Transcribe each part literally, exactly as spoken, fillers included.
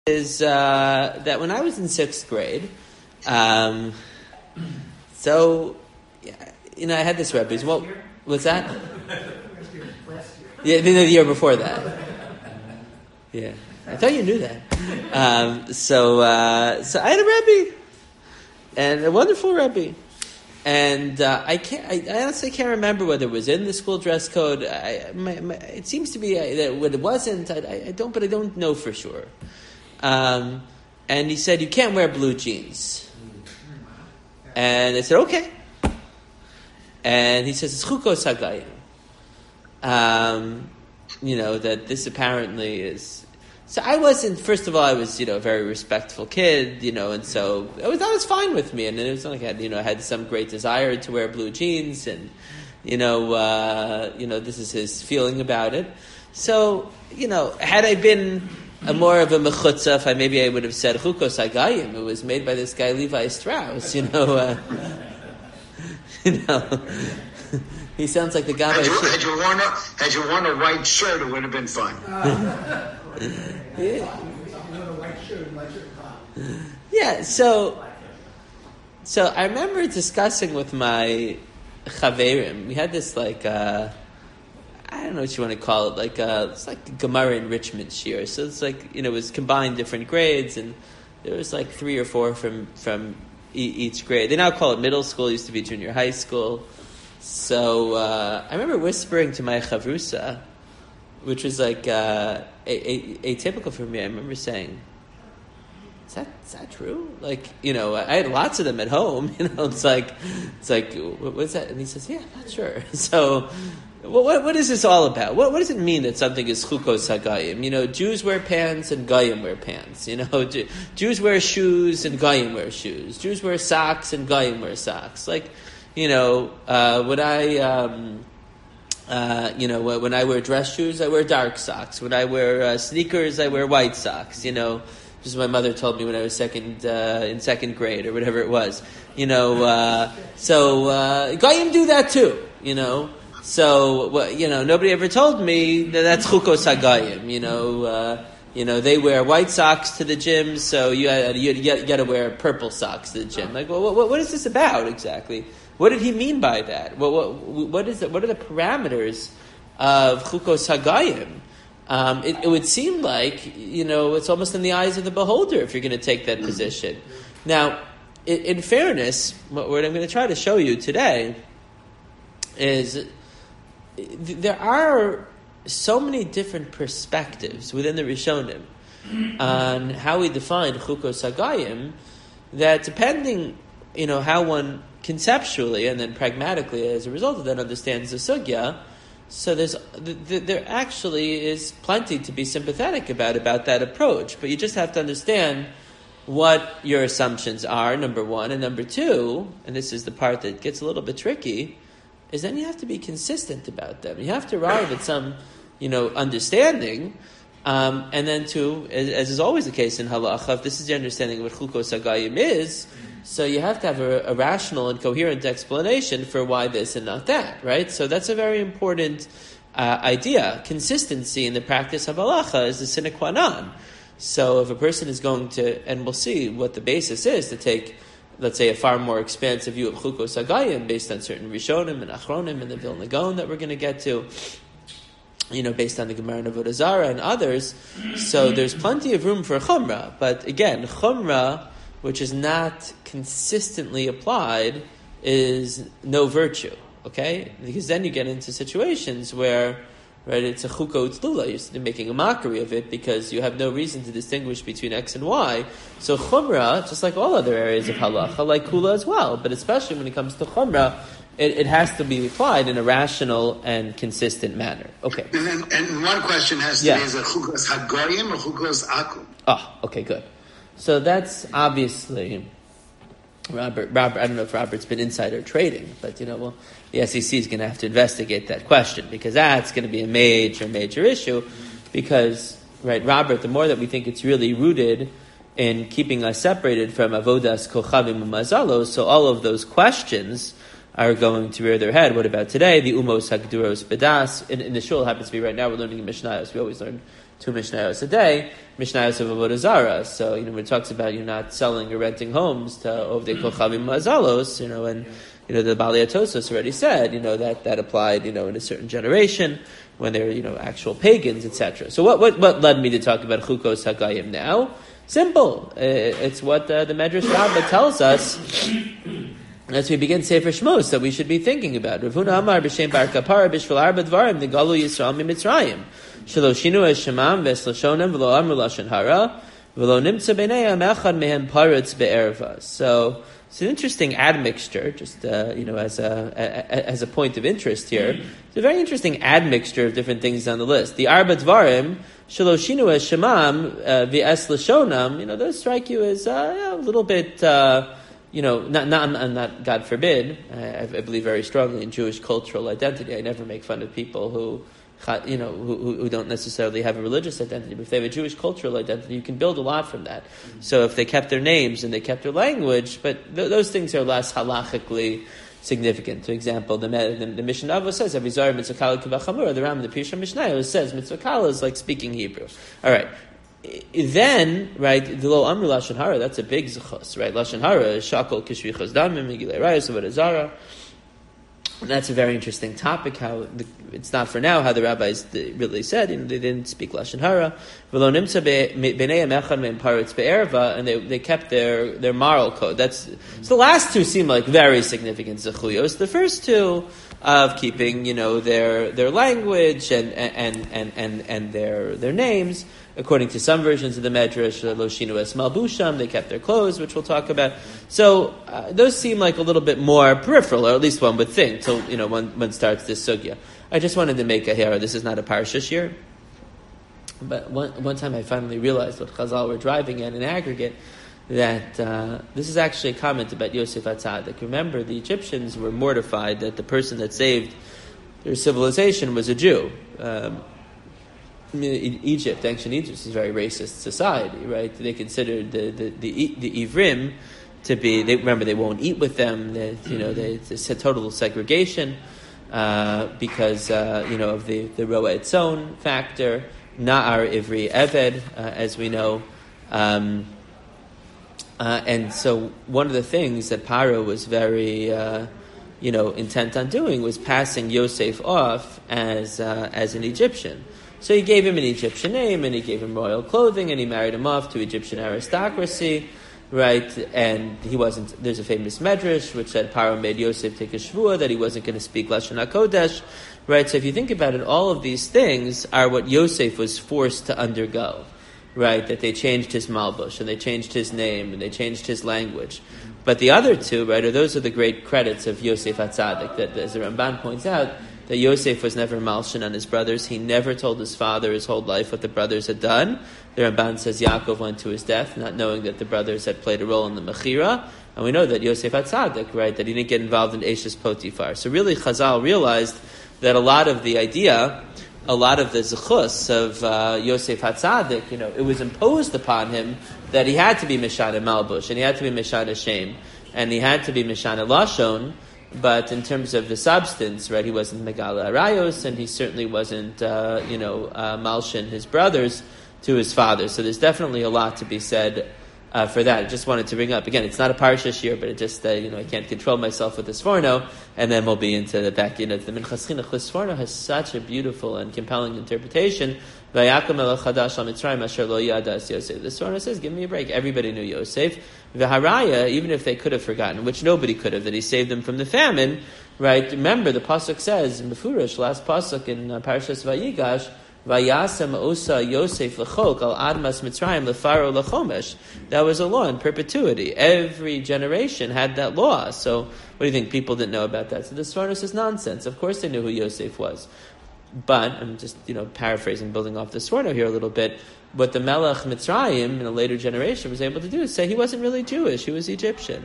is uh, that when I was in sixth grade, um, so yeah, you know, I had this Rebbe. What was that? Yeah, the year before that. Yeah, I thought you knew that. Um, so, uh, so I had a Rebbe, and a wonderful Rebbe. And uh, I can't. I, I honestly can't remember whether it was in the school dress code. I, my, my, it seems to be uh, that when it wasn't. I, I don't, but I don't know for sure. Um, and he said, "You can't wear blue jeans." And I said, "Okay." And he says, "It's chukos hagayim." Um, you know that this apparently is. So I wasn't. First of all, I was, you know, a very respectful kid, you know, and so it was that was fine with me. And it was not like I had, you know, I had some great desire to wear blue jeans, and you know, uh, you know, this is his feeling about it. So, you know, had I been a more of a mechutza, I maybe I would have said chukos hagayim. It was made by this guy Levi Strauss, you know. Uh, you know. He sounds like the guy. Had you, had you worn a had you worn a white shirt, it would have been fun. Yeah. Yeah. So, so I remember discussing with my chaverim. We had this like uh, I don't know what you want to call it. Like uh, it's like Gemara enrichment shiur. So it's like, you know, it was combined different grades, and there was like three or four from from e- each grade. They now call it middle school. It used to be junior high school. So uh, I remember whispering to my chavrusa, which was like uh, atypical for me. I remember saying, "Is that is that true?" Like, you know, I had lots of them at home. You know, it's like it's like what's that? And he says, "Yeah, not sure." So, what what is this all about? What what does it mean that something is chukos hagayim? You know, Jews wear pants and Goyim wear pants. You know, Jews wear shoes and Goyim wear shoes. Jews wear socks and Goyim wear socks. Like. You know, uh, when I, um, uh, you know, when I wear dress shoes, I wear dark socks. When I wear uh, sneakers, I wear white socks. You know, just my mother told me when I was second uh, in second grade or whatever it was. You know, uh, so uh, Goyim do that too. You know, so well, you know, nobody ever told me that that's chukos hagayim. You know. Uh, You know, they wear white socks to the gym, so you uh, you, you got to wear purple socks to the gym. Like, well, what, what is this about exactly? What did he mean by that? What what, what is it? What are the parameters of chukos hagayim? Um, it, it would seem like, you know, it's almost in the eyes of the beholder if you're going to take that position. Now, in, in fairness, what, what I'm going to try to show you today is there are so many different perspectives within the Rishonim on how we define chukos hagayim that depending, you know, how one conceptually and then pragmatically as a result of that understands the sugya, so there's there actually is plenty to be sympathetic about about that approach. But you just have to understand what your assumptions are, number one, and number two, and this is the part that gets a little bit tricky, is then you have to be consistent about them. You have to arrive at some, you know, understanding, um, and then to, as, as is always the case in halacha, if this is the understanding of what chukos hagayim is, so you have to have a, a rational and coherent explanation for why this and not that, right? So that's a very important uh, idea. Consistency in the practice of halacha is the sine qua non. So if a person is going to, and we'll see what the basis is to take, let's say, a far more expansive view of chukos hagayim based on certain Rishonim and Achronim and the Vilna Gaon that we're going to get to, you know, based on the Gemara and Avodah Zarah and others. So there's plenty of room for chumrah. But again, chumrah, which is not consistently applied, is no virtue, okay? Because then you get into situations where, right, it's a chuko tzlula, you're making a mockery of it because you have no reason to distinguish between X and Y. So chumrah, just like all other areas of halacha, like kula as well, but especially when it comes to chumrah, it, it has to be applied in a rational and consistent manner. Okay. And, then, and one question has to yeah. be, is it chukos hagayim or chukos akum? Oh, okay, good. So that's obviously... Robert, Robert, I don't know if Robert's been insider trading, but you know, well, the S E C is going to have to investigate that question because that's going to be a major, major issue. Because, right, Robert, the more that we think it's really rooted in keeping us separated from avodas kochavim umazalos, so all of those questions are going to rear their head. What about today? The umos hagduros bedas in, in the shul happens to be right now. We're learning in Mishnayos. We always learn two Mishnayos a day, Mishnayos of Avodah Zarah. So, you know, when it talks about you're not selling or renting homes to Ovdei Kochavim Mazalos, you know, and, you know, the Baalei Tosos already said, you know, that, that applied, you know, in a certain generation when they're, you know, actual pagans, et cetera. So what, what, what led me to talk about Chukos HaGayim now? Simple. It's what uh, the Medrash Rabbah tells us as we begin Sefer Shmos that we should be thinking about. Rav Huna Amar b'Shem Bar Kapara b'Shvel Arba Dvarim Negalu Yisrael miMitzrayim Shelo Shinu es Shemam ves Lashonem v'Lo Amru Lashon Hara v'Lo Nimtza B'neihem Echad Mehem Paretz Be'erva. So it's an interesting admixture, just uh, you know, as a, a as a point of interest here. It's a very interesting admixture of different things on the list. The Arba Dvarim Shelo Shinu es Shemam v'Es Lashonam. You know, those strike you as uh, a little bit. Uh, You know, not, not, not, God forbid, I, I believe very strongly in Jewish cultural identity. I never make fun of people who, you know, who, who don't necessarily have a religious identity. But if they have a Jewish cultural identity, you can build a lot from that. So if they kept their names and they kept their language, but th- those things are less halachically significant. For example, the, the, the Mishnah Avos says, Avizar mitzvah kala k'vachamura, the Ram, the Pirsha Mishnah says, mitzvah kala is like speaking Hebrew. All right. Then, right, the lo amru lashon hara, that's a big zechus, right? Lashon hara is shakol kishvichos damim migilei rayos avodah zara. That's a very interesting topic. How the, it's not for now. How the rabbis really said, you know, they didn't speak lashon hara. V'lo nimtza b'nei echad me'em paretz be'erva, and they they kept their their moral code. That's so. The last two seem like very significant zechuyos. The first two of keeping, you know, their their language and and and and and their their names. According to some versions of the Medrash, Lo Shinu es Malbusham, they kept their clothes, which we'll talk about. So uh, those seem like a little bit more peripheral, or at least one would think, till you know one, one starts this sugya. I just wanted to make a hero. This is not a parsha here, but one one time I finally realized what Chazal were driving at in aggregate, that uh, this is actually a comment about Yosef HaTzadik. Remember, the Egyptians were mortified that the person that saved their civilization was a Jew. Um, I mean, Egypt, ancient Egypt, is a very racist society, right? They considered the the the, the Ivrim to be. They remember they won't eat with them. They, you know, they, it's a total segregation uh, because uh, you know of the the Roa Etzon factor. Na'ar Ivri Eved, uh, as we know, um, uh, and so one of the things that Paro was very uh, you know intent on doing was passing Yosef off as uh, as an Egyptian. So he gave him an Egyptian name, and he gave him royal clothing, and he married him off to Egyptian aristocracy, right? And he wasn't. There's a famous medrash which said Paro made Yosef take a shvuah that he wasn't going to speak Lashon HaKodesh, right? So if you think about it, all of these things are what Yosef was forced to undergo, right? That they changed his malbush, and they changed his name, and they changed his language. But the other two, right, are those are the great credits of Yosef HaTzadik, that, as the Ramban points out, that Yosef was never malshin on his brothers. He never told his father his whole life what the brothers had done. The Ramban says Yaakov went to his death not knowing that the brothers had played a role in the Mechira. And we know that Yosef HaTzadik, right, that he didn't get involved in Eshes Potifar. So really Chazal realized that a lot of the idea, a lot of the zechus of uh, Yosef HaTzadik, you know, it was imposed upon him that he had to be Mishana Malbush, and he had to be Mishana Shem, and he had to be Mishana Lashon. But in terms of the substance, right, he wasn't Megala Arayos, and he certainly wasn't, uh, you know, uh, Malshin, his brothers, to his father. So there's definitely a lot to be said uh, for that. I just wanted to bring up, again, it's not a parsha here, but it just, uh, you know, I can't control myself with the Sforno, and then we'll be into the back, you know, the Minchas Chinuch. The Sforno has such a beautiful and compelling interpretation. Vayakom el chadash al Mitzrayim asher lo yadas Yosef. The Sforno says, give me a break. Everybody knew Yosef. V'haraya, even if they could have forgotten, which nobody could have, that he saved them from the famine, right? Remember, the pasuk says in Mefurish, last pasuk in uh, Parashas Vayigash, Vayasem osa Yosef lechok al admas Mitzrayim lefaro lechomesh. That was a law in perpetuity. Every generation had that law. So, what do you think? People didn't know about that. So the Sforno says nonsense. Of course, they knew who Yosef was. But I'm just, you know, paraphrasing, building off the Sforno here a little bit. What the Melech Mitzrayim in a later generation was able to do is say he wasn't really Jewish; he was Egyptian.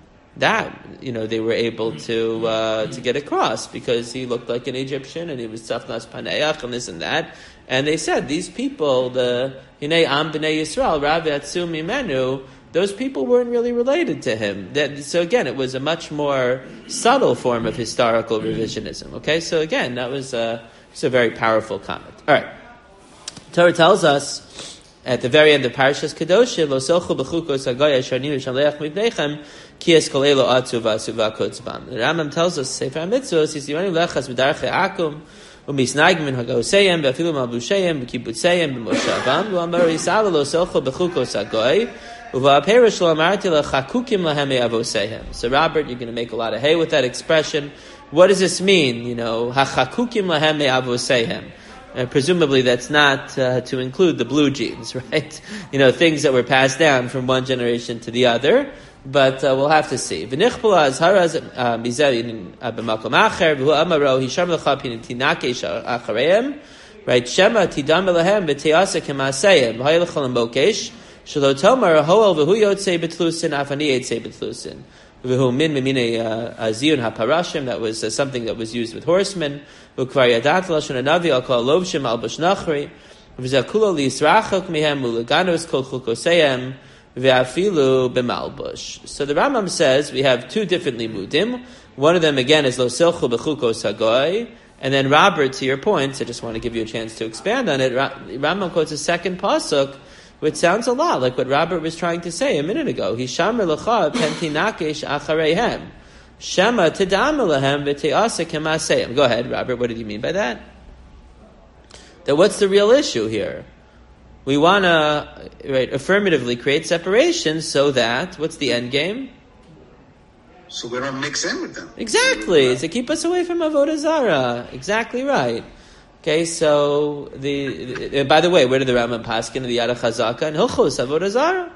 That, you know, they were able to uh, to get across because he looked like an Egyptian and he was Tzafnas Paneach and this and that. And they said these people, the Hinei Am B'nei Yisrael, Rav Yatsu Mimenu, those people weren't really related to him. That, so again, it was a much more subtle form of historical revisionism. Okay, so again, that was a, it's a very powerful comment. All right. Torah tells us at the very end of Parashas Kedoshim, Lo sochu b'chukos hagoya sharninu shaleach mipnechem ki es kol elo atzu v'asu v'akotz bam. The Rambam tells us, Sefer HaMitzvos, Yisirani lechas b'darchei akum u'misnaig min hagoseyem v'afilu malbusheyem v'kibbutzeyem b'moshavam v'amar yisala lo sochu b'chukos hagoy uva'aperish lo amarti lechakukim lahem me'avosehem. So Robert, you're going to make a lot of hay with that expression. What does this mean? You know, hachakukim lahem me'avosehem. Uh, presumably that's not uh, to include the blue jeans, right? You know, things that were passed down from one generation to the other. But uh, we'll have to see. Right? Shema tidam elahem v'teasa k'maaseyem v'hayelechol mokesh shelo tomar hoel v'hu yotzei betlusin afani yotzei betlusin v'hu min mimine aziyun haparashim. That was uh, something that was used with horsemen. V'kvar yadat lashon hanavi al kol lovshim al bashnachri v'zakulo li'israchok mehem u'leganos kol chukoseyem v'afilu b'malbush. So the Rambam says we have two different limudim. One of them again is lo silchu b'chukos hagoy, and then Robert, to your point, I just want to give you a chance to expand on it. Rambam quotes a second pasuk, which sounds a lot like what Robert was trying to say a minute ago. Hishamar lecha pentinakesh achareihem. Shema tidam elahem v'te'asa k'maaseyem. Go ahead, Robert. What did you mean by that? That what's the real issue here? We want to right, affirmatively create separation so that, what's the end game? So we don't mix in with them. Exactly. To keep us away from Avodah Zarah. Exactly right. Okay, so, the, the by the way, where did the Rambam paskin the Yad HaChazaka and Hilchos Avodah Zarah?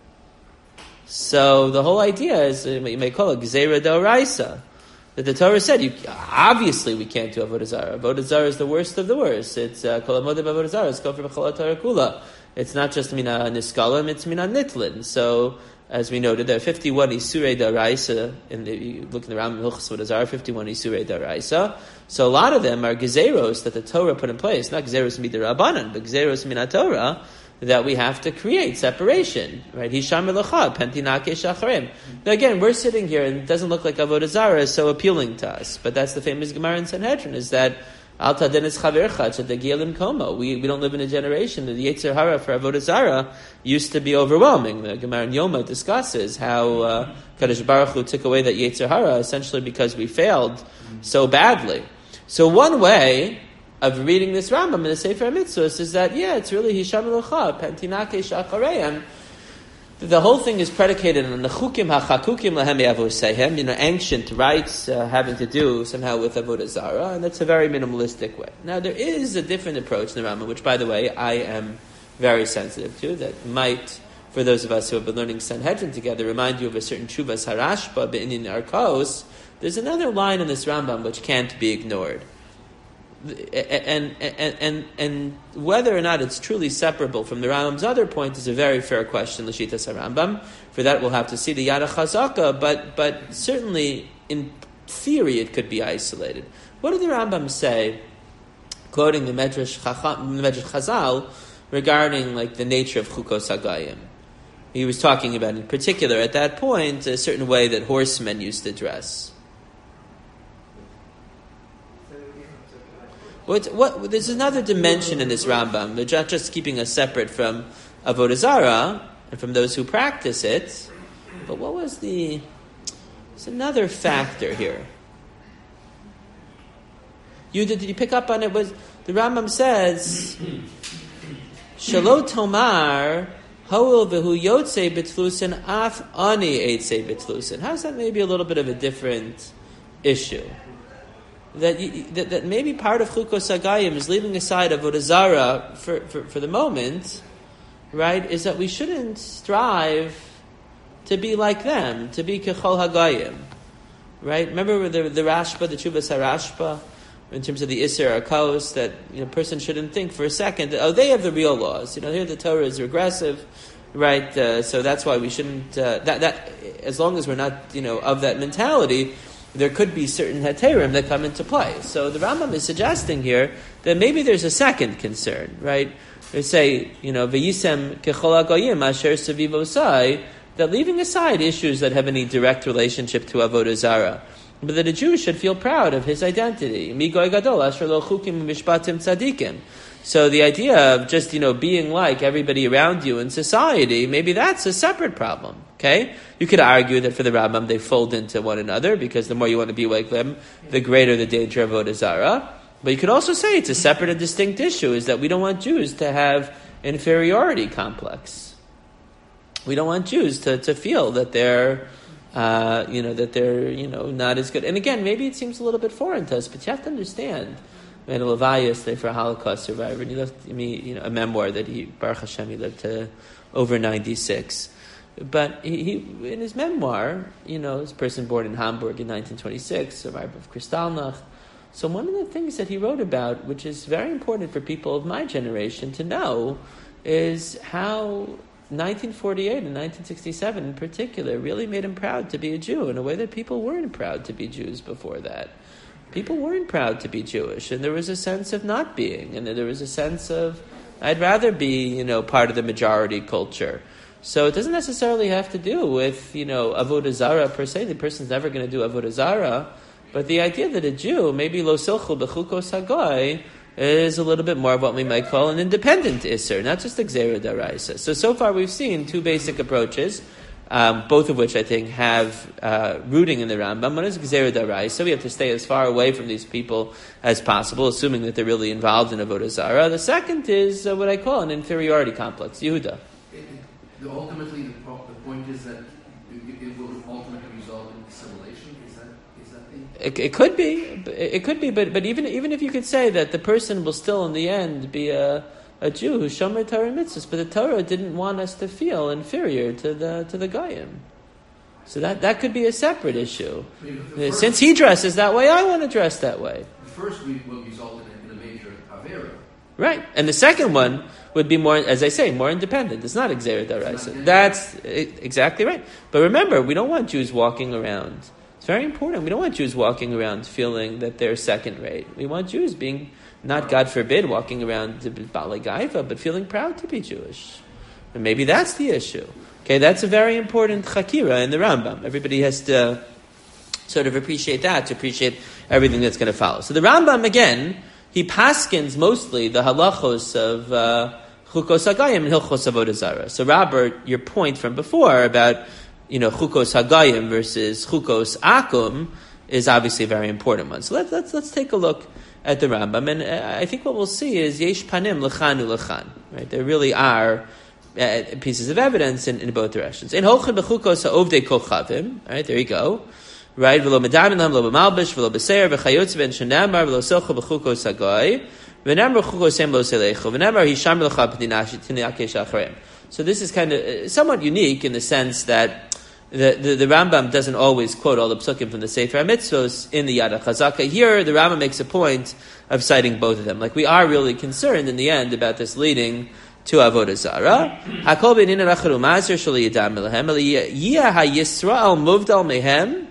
So the whole idea is, you may call it Gzeira D'Oraisa. That the Torah said, you, obviously we can't do Avodah Zarah. Avodah Zarah is the worst of the worst. It's Kol HaModeh B'Avodah Zarah. It's Kofar B'Chol HaTorah Kula. It's not just Mina Niskalim, it's Mina Nitlin. So, as we noted, there are fifty-one Isurei D'Oraisa. In the, you look in the Rambam Hilchos Avodah Zarah, fifty-one Isurei D'Oraisa. So a lot of them are Gezeros that the Torah put in place. Not Gezeros Midrabanan, but Gezeros Mina Torah, that we have to create separation, right? Hisham Elocha, Pentinake Shacharim. Now again, we're sitting here and it doesn't look like Avodah Zarah is so appealing to us, but that's the famous Gemara in Sanhedrin, is that Al Taden is Chavercha, Tzadegielim Komo. We we don't live in a generation that the Yetzer Hara for Avodah Zarah used to be overwhelming. The Gemara in Yoma discusses how uh, Kadosh Baruch Hu took away that Yetzer Hara essentially because we failed so badly. So one way of reading this Rambam in the Sefer HaMitzvos is that, yeah, it's really Hisham Elocha, Pentinake Shachareim. The whole thing is predicated on the Chukim HaChakukim Lahem Yavosehem, you know, ancient rites uh, having to do somehow with Avodah Zarah, and that's a very minimalistic way. Now, there is a different approach in the Rambam, which, by the way, I am very sensitive to, that might, for those of us who have been learning Sanhedrin together, remind you of a certain Chuvas Harashba, Be'inyan Arkos. There's another line in this Rambam which can't be ignored. And, and and and whether or not it's truly separable from the Rambam's other point is a very fair question, L'shitas HaRambam. For that we'll have to see the Yad HaChazaka, but but certainly in theory it could be isolated. What did the Rambam say, quoting the Medrash Chazal, regarding like the nature of Chukos HaGayim? He was talking about in particular at that point a certain way that horsemen used to dress. What, what, there's another dimension in this Rambam. They're not just keeping us separate from Avodah Zarah and from those who practice it. But what was the... There's another factor here. You did, did you pick up on it? Was the Rambam says, Shalo Tomar Hoel v'hu Yotzei B'tlusin Af Ani Eitzei B'tlusin. How's that maybe a little bit of a different issue? That, you, that that maybe part of Chukos HaGayim is leaving aside Avodah Zarah for, for, for the moment, right, is that we shouldn't strive to be like them, to be Kechol HaGayim, right? Remember the, the Rashba, the Chuvas HaRashba, in terms of the Isser Arkos, that you know, a person shouldn't think for a second that, oh, they have the real laws. You know, here the Torah is regressive, right? Uh, so that's why we shouldn't, uh, that, that, as long as we're not, you know, of that mentality, there could be certain heterim that come into play. So the Rambam is suggesting here that maybe there's a second concern, right? They say, you know, v'yisem kechol hagoyim asher sevivosai, that leaving aside issues that have any direct relationship to Avodah Zarah, but that a Jew should feel proud of his identity. Migoy gadol asher lo chukim v'mishpatim tzadikim. So the idea of just, you know, being like everybody around you in society, maybe that's a separate problem, okay? You could argue that for the Rambam, they fold into one another, because the more you want to be like them, the greater the danger of Avodah Zarah. But you could also say it's a separate and distinct issue, is that we don't want Jews to have inferiority complex. We don't want Jews to, to feel that they're, uh, you know, that they're, you know, not as good. And again, maybe it seems a little bit foreign to us, but you have to understand. We had a Levaya yesterday for a Holocaust survivor, and he left me, you know, a memoir that he, Baruch Hashem, he lived to over ninety-six. But he, he, in his memoir, you know, this person born in Hamburg in nineteen twenty-six, survivor of Kristallnacht. So one of the things that he wrote about, which is very important for people of my generation to know, is how nineteen forty-eight and nineteen sixty-seven in particular really made him proud to be a Jew in a way that people weren't proud to be Jews before that. People weren't proud to be Jewish, and there was a sense of not being, and there was a sense of, I'd rather be, you know, part of the majority culture. So it doesn't necessarily have to do with, you know, Avodah Zarah per se. The person's never going to do Avodah Zarah, but the idea that a Jew, maybe lo silchu b'chukos hagoy, is a little bit more of what we might call an independent Isser, not just a Gzeira D'Oraisa. So, so far we've seen two basic approaches, um, both of which I think have uh, rooting in the Rambam. One is Gzeira D'Oraisa. We have to stay as far away from these people as possible, assuming that they're really involved in Avodah Zarah. The second is uh, what I call an inferiority complex. Yehuda. The, ultimately, the, the point is that it, it will ultimately result in assimilation. Is that is that the? It, it could be. It could be, but but even even if you could say that the person will still in the end be a a Jew who's shomer Torah mitzvahs, but the Torah didn't want us to feel inferior to the to the Goyim. So that, that could be a separate issue. First, since he dresses that way, I want to dress that way. The first will result in a major avera. Right, and the second one would be more, as I say, more independent. It's not a Gzeira D'Oraisa. That's exactly right. But remember, we don't want Jews walking around. It's very important. We don't want Jews walking around feeling that they're second rate. We want Jews being, not God forbid, walking around to Balei Gaiva, but feeling proud to be Jewish. And maybe that's the issue. Okay, that's a very important chakira in the Rambam. Everybody has to sort of appreciate that, to appreciate everything that's going to follow. So the Rambam, again, he paskins mostly the halachos of uh, Chukos Hagayim and Hilchos Avodah Zarah. So Robert, your point from before about, you know, Chukos Hagayim versus Chukos Akum is obviously a very important one. So let's let's let's take a look at the Rambam, and uh, I think what we'll see is Yesh Panim L'chan U'Lechan. Right, there really are uh, pieces of evidence in, in both directions. In Hochim B'Chukos Ha'ovdei Kochavim. Right, there you go. Right, v'lo medamin lam, v'lo b'malbish, v'lo b'seir, v'chayotz v'en shenamar, v'lo silcha b'chukos hagoy, v'namar chukos hem lo selecho, v'namar hisham l'cha b'dinakesh acharem. So this is kind of somewhat unique in the sense that the, the, the Rambam doesn't always quote all the psukim from the Sefer HaMitzvos in the Yad HaChazaka. Here, the Rambam makes a point of citing both of them. Like, we are really concerned in the end about this leading to Avodah Zarah. Hakol b'inin aracharu mazer shali yadam lehem, yiyah ha-Yisrael muvdal mehem,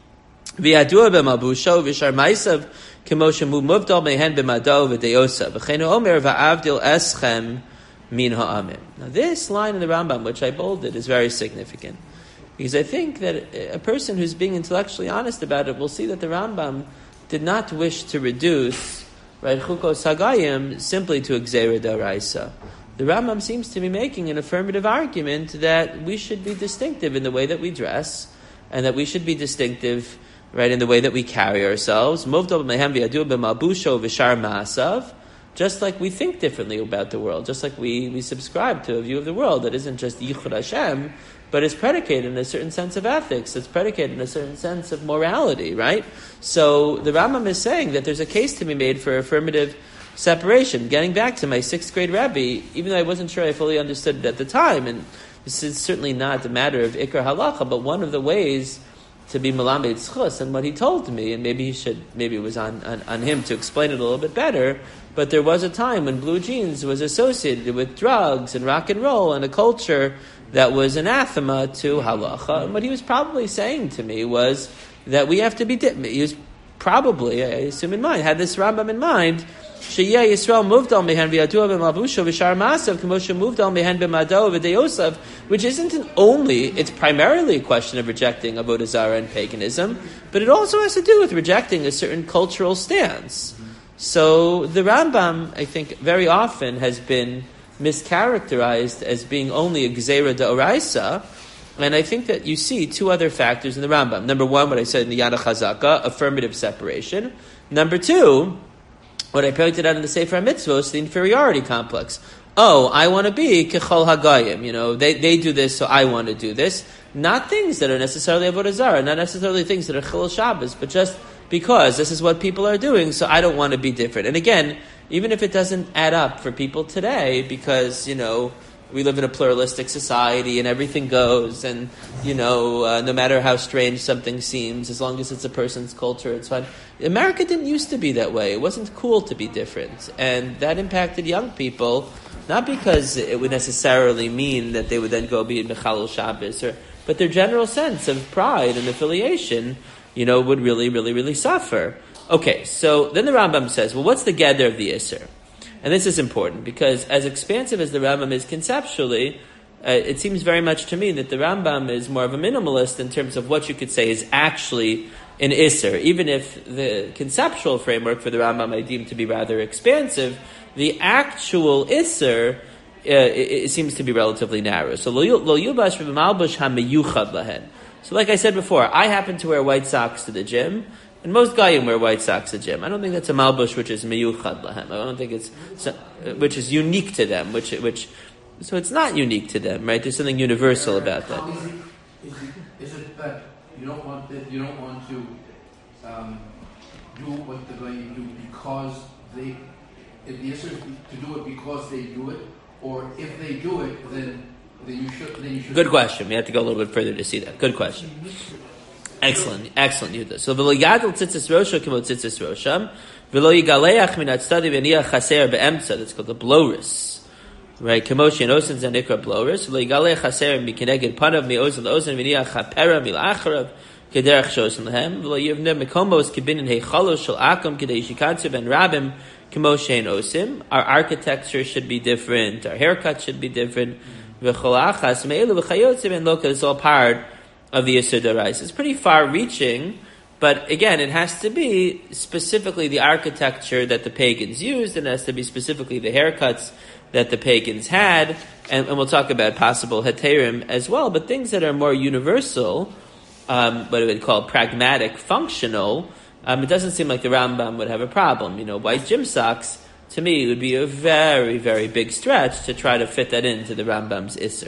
v'yadua b'malbusho v'shar ma'asav k'moshe muvdal mehen b'mado v'deyosa v'chenu omer v'avdil eschem min ha'amim. Now this line in the Rambam, which I bolded, is very significant. Because I think that a person who's being intellectually honest about it will see that the Rambam did not wish to reduce, right, Chukos Hagayim simply to a Gzeira D'Oraisa. The Rambam seems to be making an affirmative argument that we should be distinctive in the way that we dress, and that we should be distinctive, right, in the way that we carry ourselves. Just like we think differently about the world, just like we, we subscribe to a view of the world that isn't just Yichud Hashem, but is predicated in a certain sense of ethics, it's predicated in a certain sense of morality, right? So the Rambam is saying that there's a case to be made for affirmative separation. Getting back to my sixth grade Rebbe, even though I wasn't sure I fully understood it at the time, and this is certainly not a matter of Ikar Halacha, but one of the ways to be Melamed Zchus, and what he told me, and maybe he should, maybe it was on, on, on him to explain it a little bit better, but there was a time when blue jeans was associated with drugs and rock and roll and a culture that was anathema to halacha. And what he was probably saying to me was that we have to be, di- he was probably, I assume in mind, had this Rambam in mind, Sheyeh Yisrael moved al mehen v'yadua b'malbusho v'shar masav k'moshe moved al mehen b'mado v'deyosav, which isn't an only, it's primarily a question of rejecting Avodah Zarah and paganism, but it also has to do with rejecting a certain cultural stance. So the Rambam, I think, very often has been mischaracterized as being only a Gzeira D'Oraisa, and I think that you see two other factors in the Rambam. Number one, what I said in the Yana Chazaka, affirmative separation. Number two, what I pointed out in the Sefer HaMitzvos, the inferiority complex. Oh, I want to be Kechol Hagayim, you know, they, they do this, so I want to do this. Not things that are necessarily Avodah Zarah, not necessarily things that are Chilul Shabbos, but just because this is what people are doing, so I don't want to be different. And again, even if it doesn't add up for people today, because, you know, we live in a pluralistic society and everything goes, and, you know, uh, no matter how strange something seems, as long as it's a person's culture, it's fine. America didn't used to be that way. It wasn't cool to be different. And that impacted young people, not because it would necessarily mean that they would then go be in Mechalel Shabbos, or, but their general sense of pride and affiliation, you know, would really, really, really suffer. Okay, so then the Rambam says, well, what's the gather of the Isser? And this is important, because as expansive as the Rambam is conceptually, uh, it seems very much to me that the Rambam is more of a minimalist in terms of what you could say is actually an Isser. Even if the conceptual framework for the Rambam I deem to be rather expansive, the actual Isser, uh, it, it seems to be relatively narrow. So, lo yubash v'malbush ha-meyuchad lahen. So like I said before, I happen to wear white socks to the gym, and most Goyim wear white socks to the gym. I don't think that's a malbush which is meyuchad lahem. I don't think it's, which is unique to them, which, which, so it's not unique to them, right? There's something universal about that. Is it, is it, is it that you don't want that, you don't want to um, do what the Goyim do because they, if the answer is to do it because they do it, or if they do it, then then you should. Then you should. Good question. We have to go a little bit further to see that. Good question. Excellent, excellent, Yudah. So v'lo yadol tzitzis rosha kimo tzitzis rosham, v'lo yigaleach min hatzadi v'niyach chaser be'emtza. That's called the blowris, right? Kimoshi and osin zanikra blowris. V'lo yigaleach chaser mikeneged panav mi'osin l'osin v'niyach hapera mil'acharav kederach shosin lehem. V'lo yivne mekomos kibinin heichalos shel akum kedei shikatzu ben rabim kimoshi and osim. Our architecture should be different. Our haircut should be different. V'cholachas me'elu v'chayotze ben loka. It's all part of the Yisur D'Oraisa. It's pretty far-reaching, but again, it has to be specifically the architecture that the pagans used, and it has to be specifically the haircuts that the pagans had, and, and we'll talk about possible heterim as well, but things that are more universal, um, what we would call pragmatic, functional, um, it doesn't seem like the Rambam would have a problem. You know, white gym socks, to me, it would be a very, very big stretch to try to fit that into the Rambam's Isser.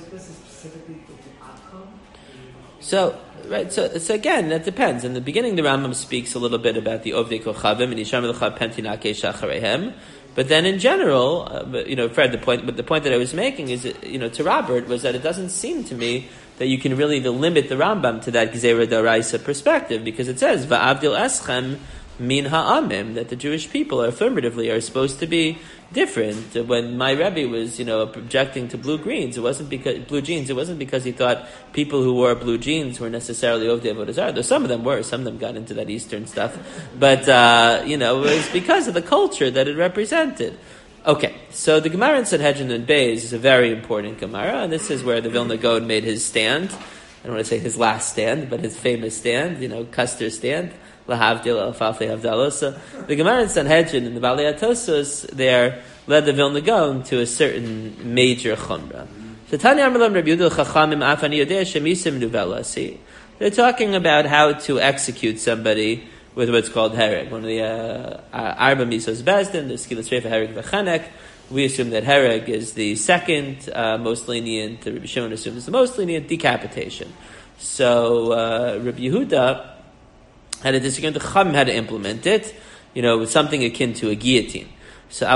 So, right, so, so again, that depends. In the beginning, the Rambam speaks a little bit about the Ovdei Kochavim and Yisham L'chav Pentinake Shacharehem. But then in general, uh, but, you know, Fred, the point, but the point that I was making is, that, you know, to Robert, was that it doesn't seem to me that you can really limit the Rambam to that Gzeira D'Oraisa perspective, because it says, Va'avdil Eschem min ha'amim, that the Jewish people are affirmatively are supposed to be different. When my Rebbe was, you know, objecting to blue greens, it wasn't because blue jeans. It wasn't because he thought people who wore blue jeans were necessarily Ovdei Avodah Zarah. Though some of them were, some of them got into that Eastern stuff. But uh, you know, it was because of the culture that it represented. Okay, so the Gemara in Sanhedrin and Beis is a very important Gemara, and this is where the Vilna Gaon made his stand. I don't want to say his last stand, but his famous stand. You know, Custer's stand. Lahavdil alfalfe havdalos. So the Gemara in Sanhedrin and the Balei Atosos there led the Vilna Gaon to a certain major chumrah. So Tanya Amalam Rabbi Yudel Chachamim Afani Yodei Shemisim Nuvela. See, they're talking about how to execute somebody with what's called hereg. One of the uh, Arba Misos Bezdin, the Skilas Reifa Hereg V'Chanek. We assume that hereg is the second uh, most lenient. Rabbi Shimon assumes the most lenient, decapitation. So uh, Rabbi Yehuda had a disagreement. The Chacham had to implement it, you know, with something akin to a guillotine. So,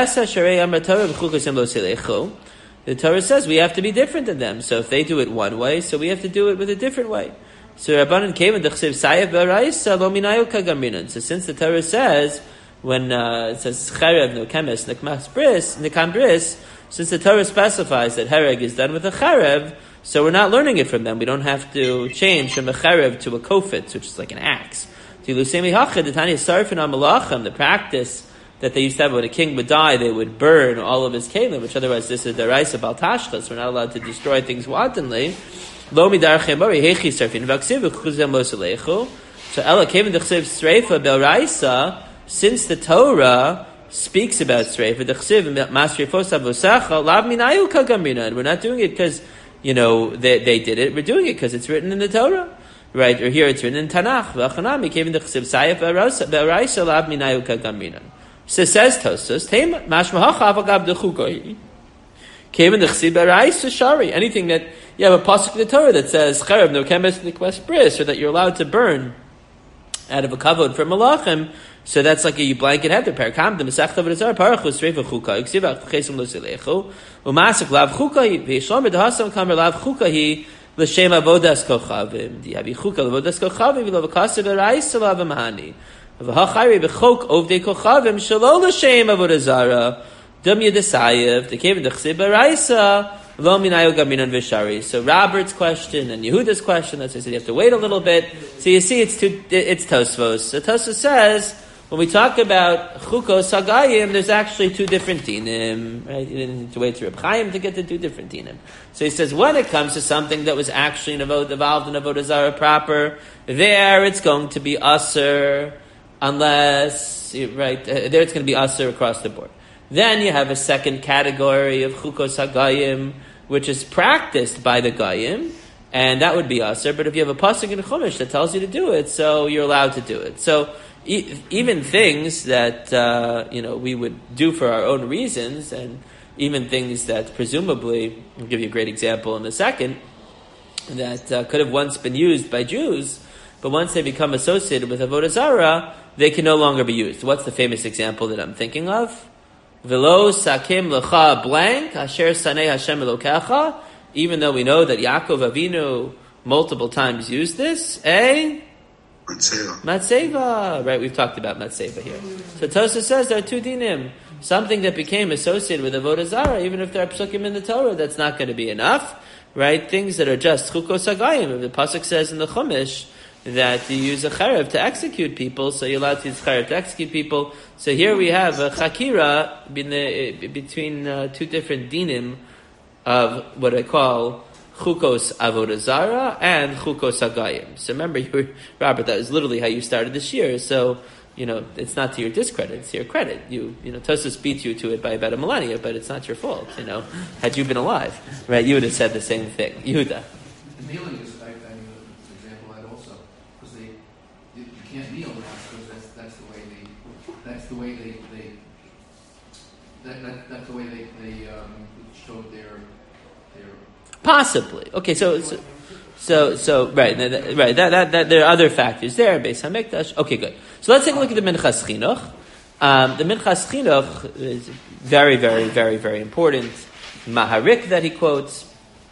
the Torah says we have to be different than them. So if they do it one way, so we have to do it with a different way. So Rabbanan came and So since the Torah says, when uh, it says cherev no kemes nikmas bris nikam bris, since the Torah specifies that hereg is done with a cherev, so we're not learning it from them. We don't have to change from a cherev to a kofetz, which is like an axe. The practice that they used to have when a king would die, they would burn all of his kelim, which otherwise this is deraisa bal tashchas. We're not allowed to destroy things wantonly. So Ella came in the chsev streifa bel raisa. since the Torah speaks about Sreifa, the Chsiv, and we're not doing it because, you know, they, they did it. We're doing it because it's written in the Torah. Right, or here it's written in Tanakh. So says Tosfos, anything that you have a pasuk in the Torah that says Cherev no kemes nikvas bris, or that you're allowed to burn out of a kavod for malachim, so that's like a you blanket head. The parakam the Masechta Avodah parachus reiva chuka ksiva chesum lo silechu umasik lav chuka ve'ishlam b'dahasam kamer lav chuka hi l'shem avodas kochavim di'avi chuka l'avodas kochavim v'lo v'kasev v'rais lav mahani v'hachayri b'chok ovdei kochavim shelo l'shem avodah zara dum yedesayev the cave in the chsib b'raisa lo minayu gaminan v'shari. So Robert's question and Yehuda's question, that's why I said you have to wait a little bit. So you see, it's two, it's Tosfos. So Tosfos says, when we talk about chukos hagayim, there's actually two different dinim. Right? You didn't need to wait to Reb Chaim to get to two different dinim. So he says, when it comes to something that was actually involved in avodah zara proper, there it's going to be aser, unless right there it's going to be aser across the board. Then you have a second category of chukos hagayim, which is practiced by the gayim, and that would be aser. But if you have a pasuk in Chumash that tells you to do it, so you're allowed to do it. So e- even things that uh, you know we would do for our own reasons, and even things that presumably, I'll give you a great example in a second, that uh, could have once been used by Jews, but once they become associated with avodah zara, they can no longer be used. What's the famous example that I'm thinking of? V'lo sakim lecha blank asher sanei Hashem elokecha. Even though we know that Yaakov Avinu multiple times used this, eh? Matzeva. Matzeva. Right, we've talked about Matzeva here. So Tosfos says there are two dinim. Something that became associated with avodah zara, even if there are psukim in the Torah, that's not going to be enough. Right? Things that are just chukos hagayim. If the pasuk says in the Chumash that you use a cherev to execute people, so you're allowed to use cherev to execute people. So here we have a chakira between uh, two different dinim of what I call chukos avodah zara and chukos hagayim. So remember, you were, Robert, that was literally how you started this year. So, you know, it's not to your discredit, it's to your credit. You, you know, Tosfos beat you to it by about a millennia, but it's not your fault. You know, had you been alive, right, you would have said the same thing. Yehuda. The kneeling is, I, I mean, an example of that also, because they, you, you can't kneel now because that's that's the way they, that's the way they, they that, that that's the way they they um, showed their their. Possibly. Okay, so so so, so right, that, right. That, that that there are other factors there. Beis Hamikdash. Okay, good. So let's take a look at the Minchas Chinuch. Um, the Minchas Chinuch is very, very, very, very important. Maharik that he quotes.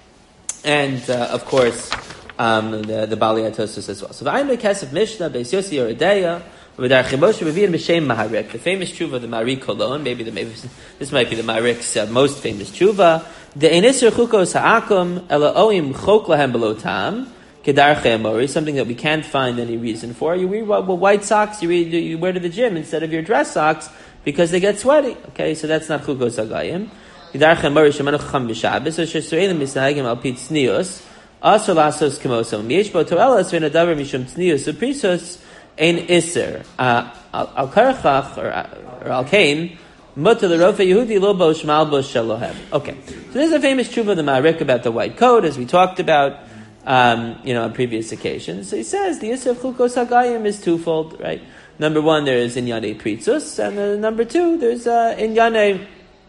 And, uh, of course, um, the, the Bali Tosfos as well. So, V'ayim Lekesef Mishnah, Beis Yossi Yoredeya, V'dar Chimoshe B'viyim B'shem Maharik. The famous tshuva, the Maharik Kolon, maybe the, maybe this might be the Maharik's uh, most famous tshuva. The Enisr Chukos Ha'akum, Ela Oim Chok Lahem Below Tam, Kedar Chemori, something that we can't find any reason for. You wear well, white socks, you, read, you wear to the gym instead of your dress socks because they get sweaty. Okay, so that's not Chukos Hagayim. Kedar Chemori Shemanu Chacham B'Shabbos, so Shesureilim Misnagim Al Pit Tznius, Asur Lasos Kemosam, Yesh Bo Toelas Ve'en Adavar Mishum Tznius, Uprisos Ein Iser, Al Karachach, or Al Kain, Mutter the Rofe Yehudi Lobo Shmal Bo Shalohem. Okay, so there's a famous tshuva of the Maharik about the white coat, as we talked about, um, you know, on previous occasions. So he says the Yisuf Chukos Hagayim is twofold, right? Number one, there is Inyane Pritzus, and uh, number two, there's uh, Inyane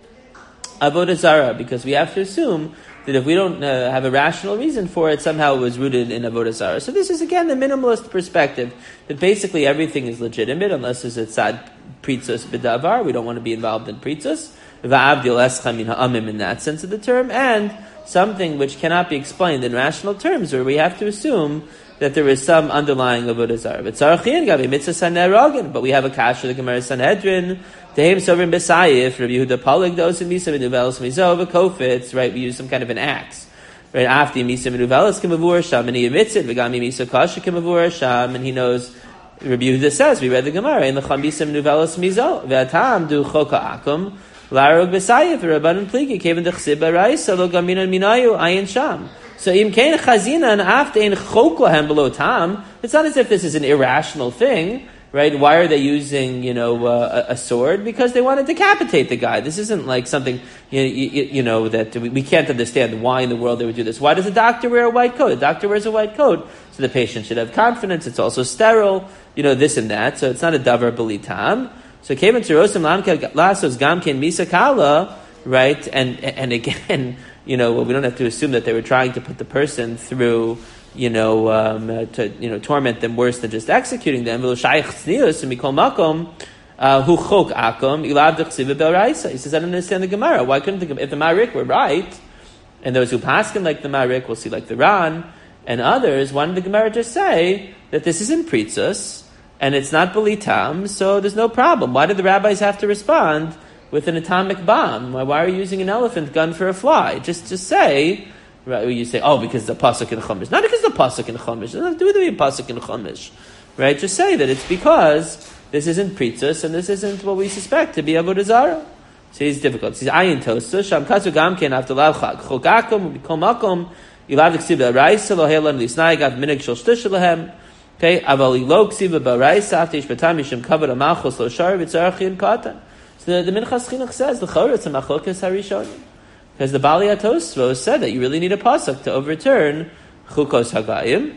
avodah zara, because we have to assume that if we don't uh, have a rational reason for it, somehow it was rooted in avodah zara. So this is again the minimalist perspective that basically everything is legitimate unless there's a tzad pritzus b'davar. We don't want to be involved in pritzus. Va'avdil escha min ha'amim in that sense of the term, and something which cannot be explained in rational terms, where we have to assume that there is some underlying avodah zara. But tzarachin gabi mitzvah sanerogin. But we have a kasha the Gemara Sanhedrin. Tehim sovrim b'sayif. Rabbi Yehuda Palig dosim misa menuvelis mizov kofitz. Right, we use some kind of an axe. Right, after misa menuvelis kemavur sham, and he admits it. V'gami misa kasha kemavur sham, and he knows. Rabbi Yehuda says, we read the Gemara in the cham misa menuvelis mizov v'atam du choka akum larog b'sayif v'rabbanon pligi kevin dechsib b'raisa lo gaminan minayu ayin sham. So im kein chazina and after in chok lahem below tam. It's not as if this is an irrational thing. right? Why are they using, you know, uh, a, a sword? Because they want to decapitate the guy. This isn't like something, you, you, you know, that we, we can't understand why in the world they would do this. Why does a doctor wear a white coat? A doctor wears a white coat, so the patient should have confidence. It's also sterile, you know, this and that. So it's not a davar b'litam. So kevan tirosim lasos gamken misakala, right? And and again, you know, we don't have to assume that they were trying to put the person through, you know, um, uh, to you know torment them worse than just executing them. He says, I don't understand the Gemara. Why couldn't the if the Marik were right, and those who paskin like the Marik will see like the Ran and others, why did the Gemara just say that this isn't pritzus and it's not belitam, so there's no problem? Why did the rabbis have to respond with an atomic bomb? Why, why are you using an elephant gun for a fly? Just just say. Right, you say, oh, because the pasuk in Chumash. Not because the pasuk in Chumash. It doesn't have to do with the pasuk in Chumash. Right? Just say that it's because this isn't pritzus and this isn't what we suspect to be avodah zarah. So it's difficult. He says, ayin tosu, sham kasu gamken after lav chag. Chogakum, ubikom makom, ilav ksiva b'araisa, lo helan lisnai, gav minig shel shtush lehem. Okay, aval ilo ksiva b'araisa, after ish batam, yishim kavod amachos, lo shar, v'tzarach yin katan. So the, the Minchas Chinuch says, the chorah, it's a machlokas harishonim. Because the Bali Atosvos said that you really need a pasuk to overturn Chukos Hagayim,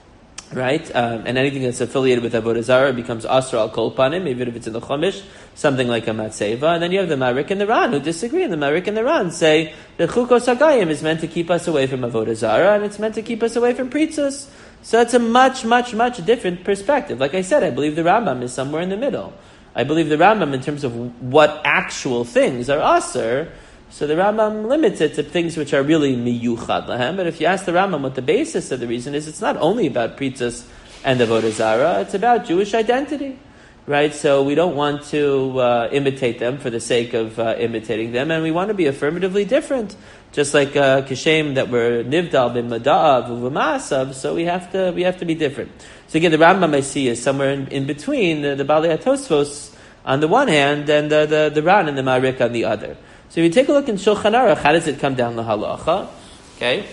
right? Um, and anything that's affiliated with Avodah Zarah becomes Asra al Kol Panim, even if it's in the Chumash, something like a Matseva. And then you have the Marik and the Ran who disagree, and the Marik and the Ran say that Chukos Hagayim is meant to keep us away from Avodah Zarah, and it's meant to keep us away from Pritzus. So it's a much, much, much different perspective. Like I said, I believe the Rambam is somewhere in the middle. I believe the Rambam, in terms of what actual things are Asr, so the Rambam limits it to things which are really miyuchad lahem. But if you ask the Rambam what the basis of the reason is, it's not only about pritzus and avodah zarah, it's about Jewish identity, right? So we don't want to uh, imitate them for the sake of uh, imitating them, and we want to be affirmatively different, just like uh, kishem that we're nivdal bin mada'av uvamasav. So we have to we have to be different. So again, the Rambam I see is somewhere in, in between the, the Bali Atosvos on the one hand and uh, the the Ran and the Marik on the other. So if you take a look in Shulchan Aruch, how does it come down the halacha? Okay,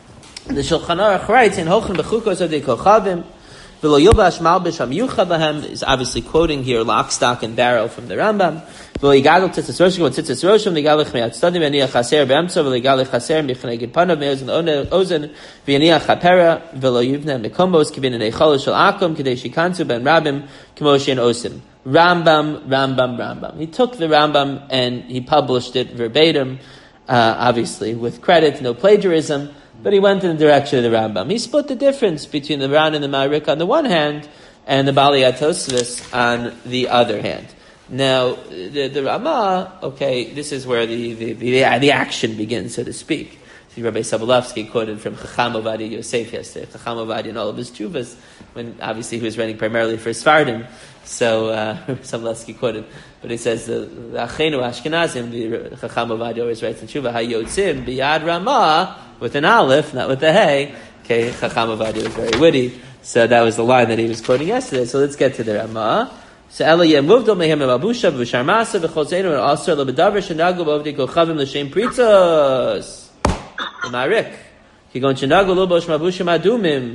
the Shulchan Aruch writes in Hochen bechukos adei kochavim v'lo yilbash malbish hamiyuchad lahem is obviously quoting here lock, stock, and barrel from the Rambam. V'lo yigadol tzitzis roshim v'tzitzis roshim v'yigalech me'at tzadim v'yaniach chaser be'emtzo v'lo yigalech chaser m'cheneged panav me'ozen ozen v'yaniach chapera v'lo yivne mekombos kibin in eichol shel akum k'dei shikantu ben rabim k'mo she'en osim. Rambam, Rambam, Rambam. He took the Rambam and he published it verbatim, uh, obviously with credit, no plagiarism, but he went in the direction of the Rambam. He split the difference between the Ran and the Marik on the one hand, and the Bali Atosvos on the other hand. Now, the, the Ramah, okay, this is where the, the, the, the action begins, so to speak. See, Rabbi Sobolovsky quoted from Chacham Ovadia Yosef yesterday, Chacham Ovadia in all of his tshuvas, when obviously he was writing primarily for Sfardim. So uh, Sobolovsky quoted, but he says the Achenu Ashkenazim, the Chacham Ovadia always writes in tshuva Hayotzim biyad Ramah with an aleph, not with a hey. Okay, Chacham Ovadia was very witty, so that was the line that he was quoting yesterday. So let's get to the Ramah. So Ela Yemuvdol Mehem Abusha v'Sharmasa v'Cholzeinu and Asr lo B'Davar Shenagu B'Ovdei Kochavim L'Shem Pritzos. The Marik. Kigon Shenagu Lo Bosh Mabushim Adumim.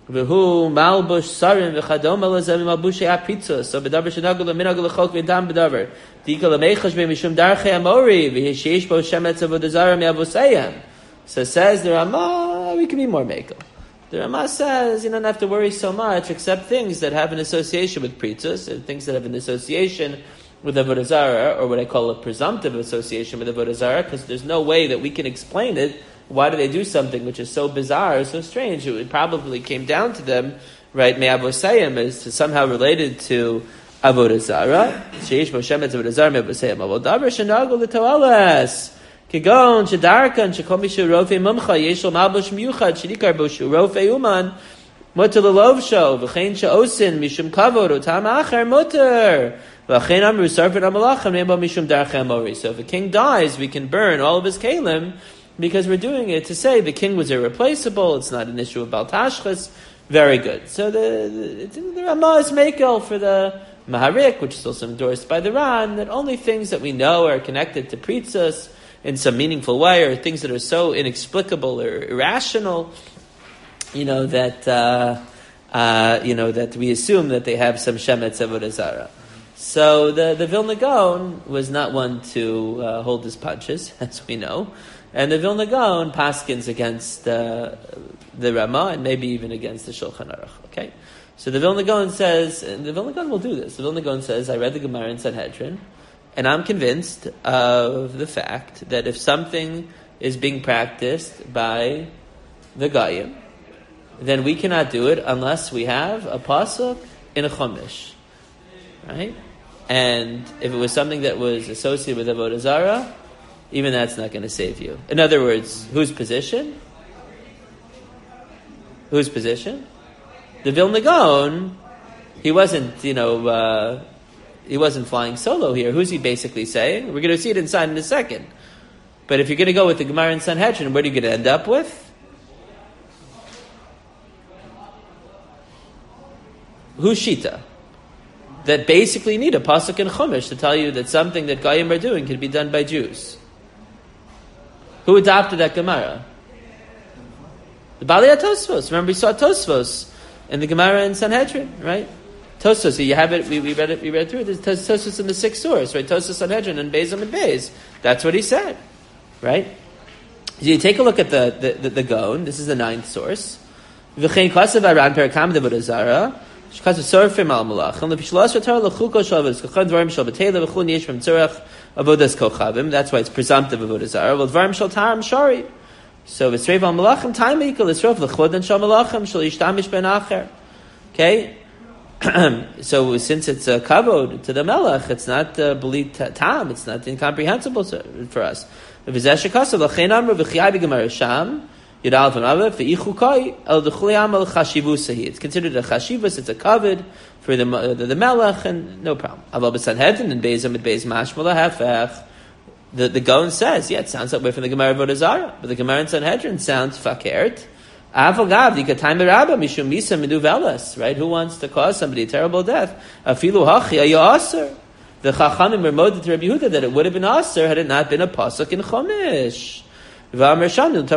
V'hu malbush sarim v'chadom elazem malbushei apitzos. So b'davar shenagu l'minagu l'chok v'dam b'davar. Dika l'meichash b'mishum darchei amori v'hisheish bo shemetz avodah zarah me'avosayim. So says the Ramah, we can be more mekel. The Ramah says you don't have to worry so much except things that have an association with pritzos and things that have an association with avodah zarah, or what I call a presumptive association with avodah zarah, because there's no way that we can explain it. Why do they do something which is so bizarre, so strange? It probably came down to them, right? Me'avosayim is somehow related to avodah zarah. Sheish bo shemetz avodah zarah me'avosayim. Avodavar shenagu l'toales. Kigon shedarkan shekom mishu rofei mumcha yeshol malbush miyuchad shedikar bo shu rofei uman muter l'lovsho v'chein she'osin mishum kavod utam acher muter v'chein amru sarfin amalachim ne'bo mishum darchei amori. So if a king dies, we can burn all of his kalim, because we're doing it to say the king was irreplaceable. It's not an issue of Baltashchas. Very good. So the, the, the Ramah is Mekel for the Maharik, which is also endorsed by the Ran, that only things that we know are connected to Pritzos in some meaningful way, or things that are so inexplicable or irrational, you know, that, uh, uh, you know, that we assume that they have some shemetz avodah zarah. So the, the Vilna Gaon was not one to uh, hold his punches, as we know. And the Vilna Gaon paskins against uh, the Rama and maybe even against the Shulchan Aruch. Okay? So the Vilna Gaon says, and the Vilna Gaon will do this. The Vilna Gaon says, I read the Gemara in Sanhedrin, and I'm convinced of the fact that if something is being practiced by the Goyim, then we cannot do it unless we have a pasuk in a Chumash. Right? And if it was something that was associated with Avodah Zarah, even that's not going to save you. In other words, whose position? Whose position? The Vilna Gaon, he wasn't, you know, uh, he wasn't flying solo here. Who's he basically saying? We're going to see it inside in a second. But if you're going to go with the Gemara in Sanhedrin, what are you going to end up with? Who's Shita? That basically need a pasuk in Chumash to tell you that something that Goyim are doing can be done by Jews. Who adopted that Gemara? The Balei Tosfos. Remember, we saw Tosfos in the Gemara in Sanhedrin, right? Tosfos. So you have it. We, we read it. We read through it. There's Tosfos in the sixth source, right? Tosfos Sanhedrin and Beis and Beis. That's what he said, right? So you take a look at the the, the, the Gaon. This is the ninth source. V'chein kasav aran perakam devodah zarah. Because surfim al malachim, the pishlas retar lechuko shavas kachad dvarim shal betela v'chun yesh from tzurach avodas kochavim. That's why it's presumptive avodah zarah. Well, dvarim shal taram shari. So v'sreiv al malachim time equal is rov lechod and shal malachim shal yishtamish ben acher. Okay, so since it's a kavod to the melech, it's not uh, belit tam. It's not incomprehensible for us. V'zesh shekasav l'chein amru v'chiyai b'gemar sham. It's considered a chashivus, it's a kavod for the the, the melech, and no problem. The the Gaon says, yeah, it sounds that way from the Gemara Avodah Zarah, but the Gemara in Sanhedrin sounds fakert. Right? Who wants to cause somebody a terrible death? The Chachamim were moded to Rabbi Yehuda that it would have been aser had it not been a pasuk in Chumash. Mashma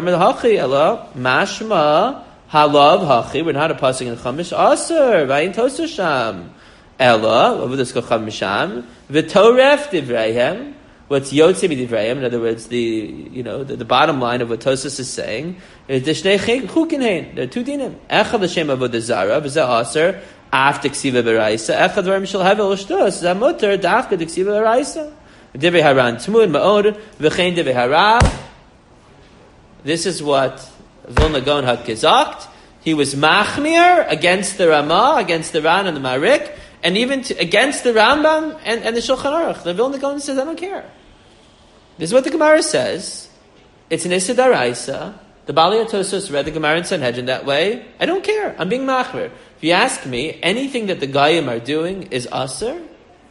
halav hachi. We're not a pasuk in Chumash. Aser vayin tosasham ella avodas kochav misham v'toref divrayhem. What's yotze b'divrayhem? In other words, the you know the, the bottom line of what Tosas is saying is dishnei chukin hein. There are two dinim. Echad l'shem avodah zara v'zeh aser after ksiva b'raisa. Echad dvarim shel havel ushtos zamuter dafka d'ksiva b'raisa. Divrei haran tmun ma'od v'chein divrei harav. This is what Vilna Gaon had gezakt. He was machmir against the Ramah, against the Ran and the Marik, and even to, against the Rambam and, and the Shulchan Aruch. The Vilna Gaon says, I don't care. This is what the Gemara says. It's an Issa Daraisa. The Balei Tosfos read the Gemara in Sanhedrin that way. I don't care. I'm being machmir. If you ask me, anything that the Goyim are doing is aser,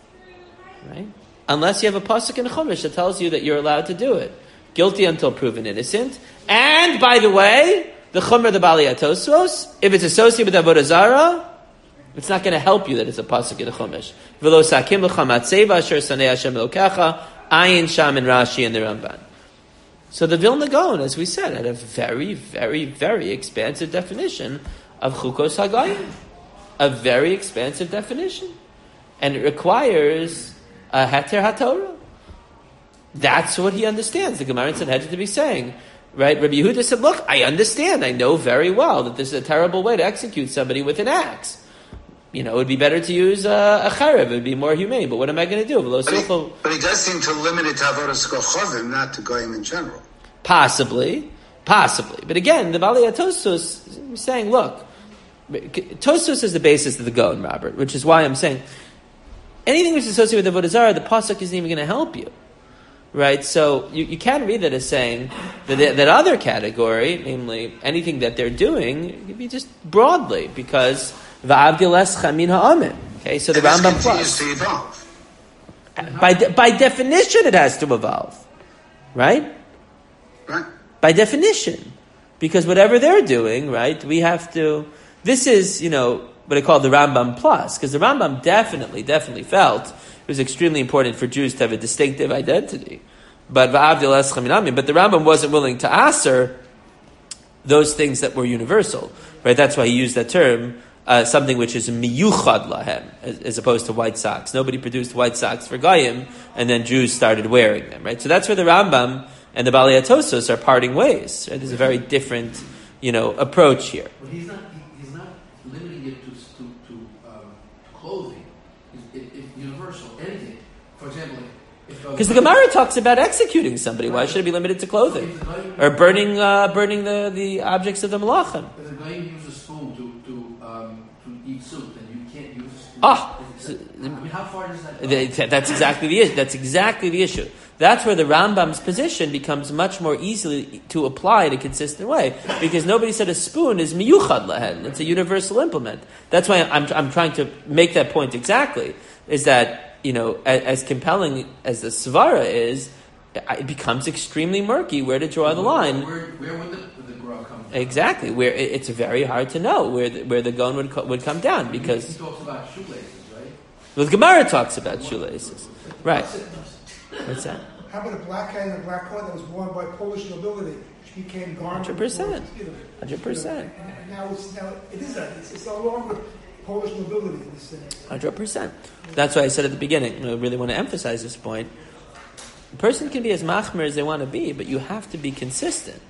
right? Unless you have a pasuk in Chumash that tells you that you're allowed to do it. Guilty until proven innocent. And, by the way, the Chumrah, the Balei Tosfos, if it's associated with Avodah Zarah, it's not going to help you that it's a pasuk in the Chumash. V'lo sakim l'cha matzeva asher sanei Hashem elokecha, ayin sham and Rashi and the Ramban. So the Vilna Gaon, as we said, had a very, very, very expansive definition of Chukos HaGoyim. A very expansive definition. And it requires a Heter HaTorah. That's what he understands. The Gemara in Sanhedrin to be saying, right? Rabbi Yehuda said, look, I understand, I know very well that this is a terrible way to execute somebody with an axe. You know, it would be better to use uh, a charev, it would be more humane, but what am I going to do? But he, but he does seem to limit it to avodas kochavim, not to goyim in general. Possibly, possibly. But again, the Balei Tosfos is saying, look, Tosfos is the basis of the Gaon, Robert, which is why I'm saying, anything which is associated with Avodah Zarah, the pasuk isn't even going to help you. Right, so you, you can't read that as saying that that other category, namely anything that they're doing, it could be just broadly because va'avdilescha min ha'amin. Okay, so the and Rambam continues plus. to evolve. By de, by definition, it has to evolve, right? Right. By definition, because whatever they're doing, right, we have to. This is, you know, what I call the Rambam plus, because the Rambam definitely, definitely felt it was extremely important for Jews to have a distinctive identity. But va'avdil eschem minamim. But the Rambam wasn't willing to aser those things that were universal, right? That's why he used that term uh, something which is miyuchad lahem, as, as opposed to white socks. Nobody produced white socks for Goyim, and then Jews started wearing them, right? So that's where the Rambam and the Balei Tosos are parting ways. Right? There's a very different, you know, approach here. But he's not, he, he's not limiting it to, to, to, um, to clothing. It's it, it, universal, anything. For example, because the Gemara talks about executing somebody. Why should it be limited to clothing? Or burning uh, burning the, the objects of the malachim? If the guy uses a spoon to to, um, to eat soup, then you can't use a spoon. Ah, I mean, how far does that go? That's exactly the issue. That's exactly the issue. That's where the Rambam's position becomes much more easily to apply in a consistent way, because nobody said a spoon is miyuchad lahen. It's a universal implement. That's why I'm I'm trying to make that point exactly. Is that, you know, as, as compelling as the Svara is, it becomes extremely murky where to draw the line. Where, where would the, the Gra come from? Exactly, where it, it's very hard to know where the, where the gun would co- would come down, because he talks about shoelaces, right? Well, the Gemara talks about shoelaces, right? What's that? How about a black hat and a black coat that was worn by Polish nobility, which became garment? Hundred percent, hundred percent. And now it's now it is that it's, it's no longer Polish nobility in this thing. Hundred percent. That's why I said at the beginning. I really want to emphasize this point. A person can be as machmer as they want to be, but you have to be consistent.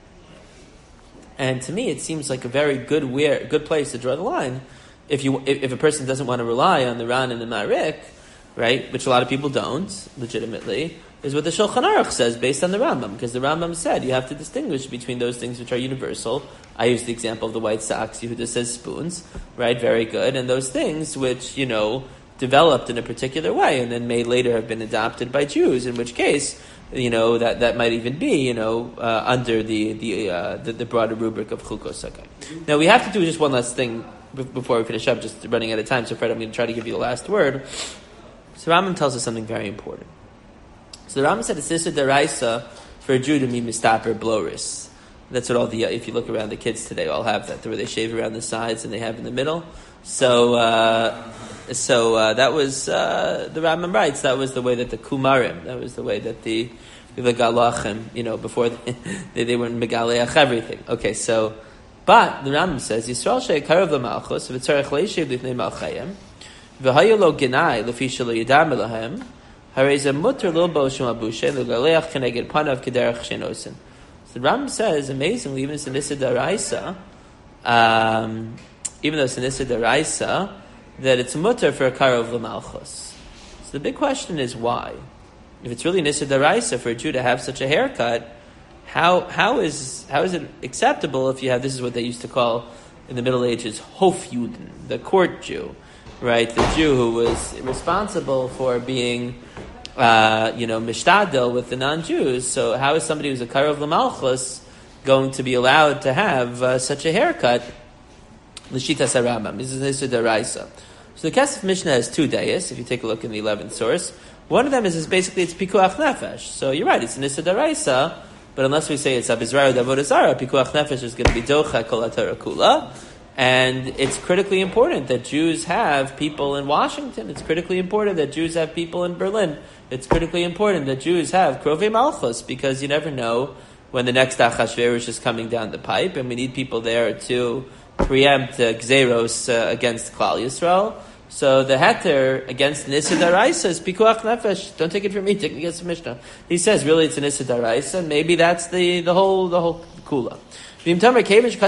And to me, it seems like a very good where, good place to draw the line. If you, if, if a person doesn't want to rely on the Ran and the Marik, right, which a lot of people don't, legitimately, is what the Shulchan Aruch says based on the Rambam, because the Rambam said you have to distinguish between those things which are universal. I use the example of the white socks. Yehuda says spoons, right? Very good. And those things which, you know, developed in a particular way and then may later have been adopted by Jews, in which case, you know, that, that might even be, you know, uh, under the the, uh, the the broader rubric of Chukos Sakai. Now, we have to do just one last thing b- before we finish up, just running out of time. So, Fred, I'm going to try to give you the last word. So, Rambam tells us something very important. So, the Rambam said it's this a deraisa for a Jew to be mistaper bloris. That's what all the, if you look around, the kids today all have that, where they shave around the sides and they have in the middle. So, uh, so uh, that was, uh, the Rambam writes, that was the way that the Kumarim, that was the way that the, the Galachim, you know, before they, they, they were Megaleach everything. Okay, so, but the Rambam says, Yisrael she'ekarav l'malchus, v'tzarech le'ishiv l'fnei malchayim, v'hayu lo genai l'fi shelo yidam elahem, harei ze muter lo bo shem abushe, l'galeach keneged panav kederach shenosin. So the Rambam says, amazingly, even Sinisa Daraisa, um, even though Sinisa Daraisa, that it's mutter for a Karov L'Malchus. So the big question is why? If it's really Nisa Daraisa for a Jew to have such a haircut, how how is how is it acceptable if you have, this is what they used to call in the Middle Ages, Hofjuden, the court Jew, right? The Jew who was responsible for being Uh, you know, mishtadel with the non-Jews. So how is somebody who's a karov l'malchus going to be allowed to have uh, such a haircut? L'shita sarabam. This is Nisa Daraisa. So the Kesef Mishnah has two dayas, if you take a look in the eleventh source. One of them is, is basically it's pikuach nefesh. So you're right, it's Nisa Daraisa, but unless we say it's abizrayu d'avodah zara, pikuach nefesh is going to be docha kol haTorah kula. And it's critically important that Jews have people in Washington. It's critically important that Jews have people in Berlin. It's critically important that Jews have Krovei Malchus, because you never know when the next Achashverosh is coming down the pipe, and we need people there to preempt uh, Gzeros uh, against Klal Yisrael. So the heter against Nisa Daraisa is Pikuach Nefesh. Don't take it from me, take it against the Mishnah. He says, really, it's a Nisa Daraisa, and maybe that's the, the whole the whole kula. What are we talking? This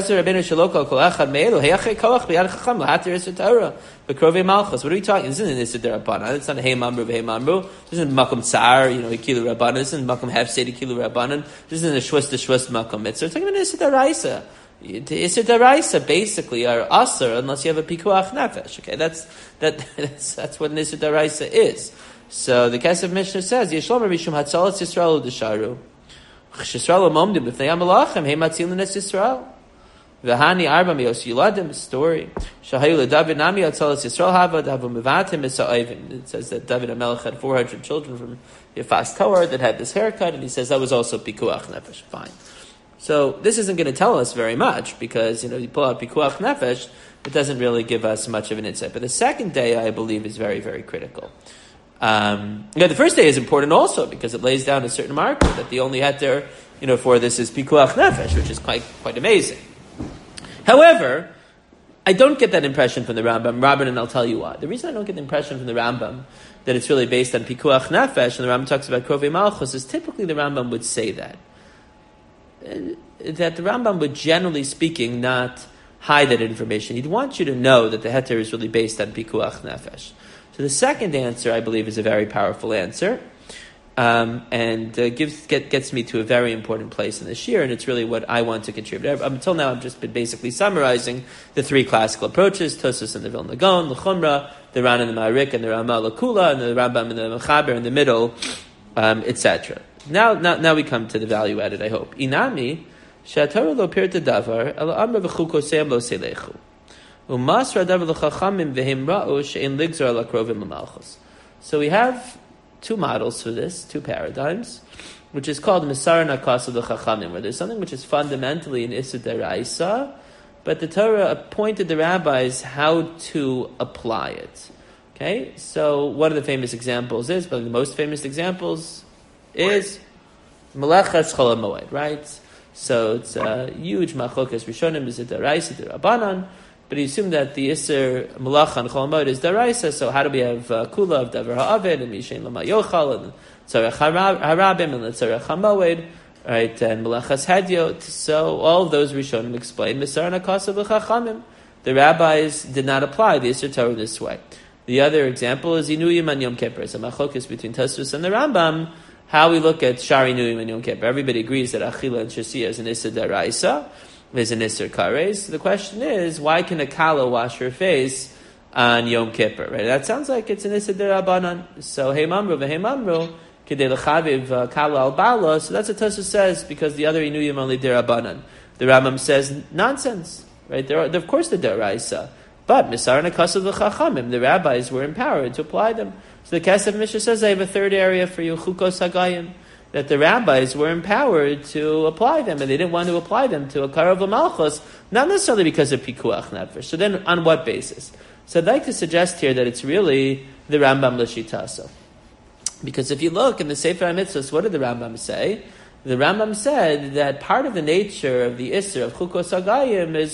isn't Nisa Darabana. It's not a Hey Mamru, Hey Mamru. This isn't Makom Tsar, you know, Kilu Rabbanan. This isn't Makom Hef Sedi Kilu Rabbanan. This isn't a Shwus to Shwus Makom Mitzvah. We're talking about Nisa Daraisa. Nisa Daraisa basically are Asr unless you have a Pikuach Nefesh. Okay, that's that. That's, that's what Nisa Daraisa is. So the Kesef Mishnah says, Yeshlom Rishum Hatzalat Yisrael Udesharu. Yisrael Momdim B'fnei Amalachim Hey Matzilin Es Yisrael. V'hani Arba Meos Yiladim story. Shahayu LeDavid Nami Hatzalas Yisrael Havad Havu Mevatim Esa'ivim. It says that David HaMelech had four hundred children from Yefas Toar that had this haircut, and he says that was also Pikuach Nefesh. Fine. So this isn't going to tell us very much, because, you know, you pull out Pikuach Nefesh, it doesn't really give us much of an insight. But the second day, I believe, is very, very critical. Um, yeah, the first day is important also because it lays down a certain marker that the only heter, you know, for this is Pikuach Nefesh, which is quite quite amazing. However, I don't get that impression from the Rambam, Robin, and I'll tell you why. The reason I don't get the impression from the Rambam that it's really based on Pikuach Nefesh, and the Rambam talks about Krovei Malchus, is typically the Rambam would say that. That the Rambam would, generally speaking, not hide that information. He'd want you to know that the heter is really based on Pikuach Nefesh. So the second answer, I believe, is a very powerful answer, um, and uh, gives get, gets me to a very important place in this year, and it's really what I want to contribute. Until now, I've just been basically summarizing the three classical approaches, Tosfos and the Vilna Gaon, the Chumrah, the Ran and the Ma'arik, and the Ramah Lakula, and the Rambam and the Mechaber in the middle, um, et cetera. Now, now, now we come to the value added, I hope. Inami, she'atorah lo pirta davar, ela amra v'chuko se'am lo seilechu. So we have two models for this, two paradigms, which is called Misar Nakas of Chachamim, where there's something which is fundamentally an Issa Deraisa, but the Torah appointed the rabbis how to apply it. Okay, so one of the famous examples is, but the most famous examples is Melechas Chol HaMoed, right? So it's a huge machlokas Rishonim, is it Deraisa, Derabanan? But he assumed that the Isser Malach on Chol HaMoed is Daraisa, so how do we have uh, Kula of Davar HaAved, and Mishain Lama Yochal, and Tzarech HaRabim, and Tzarech HaMoed, right, and Malachas Hadyot. So all of those Rishonim explain, Misar Nakasav L'Chachamim. The rabbis did not apply the Isser Torah this way. The other example is Inuyim and Yom Kippur. So Machlokas between Tosfos and the Rambam, how we look at Shari Inuyim and Yom Kippur. Everybody agrees that Achila and Shasiyah is an Isser Daraisa. Is an Isser Kares. The question is, why can a Kala wash her face on Yom Kippur? Right? That sounds like it's an Isser Derabanan. So Hey Mamru v'Hey Mamru Kedei L'Chaviv Kala Al Bala. So that's what Tosfos says, because the other Inuyim only Derabanan. The Rambam says nonsense. Right? There are, of course, the Deraisa, but Misar Nakasav L'Chachamim. The rabbis were empowered to apply them. So the Kesef Mishnah says, I have a third area for you, Chukos Hagayim, that the rabbis were empowered to apply them, and they didn't want to apply them to a Karav L'Malchus, not necessarily because of Pikuach Nefesh. So then, on what basis? So I'd like to suggest here that it's really the Rambam L'Shitaso. Because if you look in the Sefer HaMitzvos, what did the Rambam say? The Rambam said that part of the nature of the Isser of Chukos Hagayim is,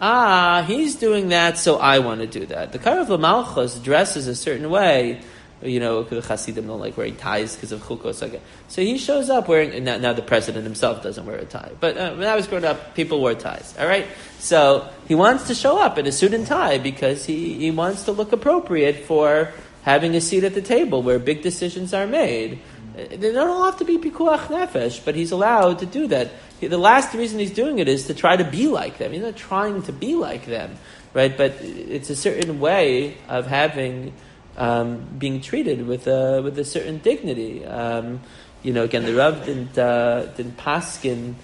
ah, he's doing that, so I want to do that. The Karav L'Malchus dresses a certain way. You know, the Hasidim don't like wearing ties because of Chukos. So he shows up wearing, now, now the president himself doesn't wear a tie. But uh, when I was growing up, people wore ties, all right? So he wants to show up in a suit and tie because he, he wants to look appropriate for having a seat at the table where big decisions are made. They don't all have to be Pikuach Nefesh, but he's allowed to do that. The last reason he's doing it is to try to be like them. He's not trying to be like them, right? But it's a certain way of having... Um, being treated with a with a certain dignity. Um, you know, again, the Rav didn't uh, didn't paskin,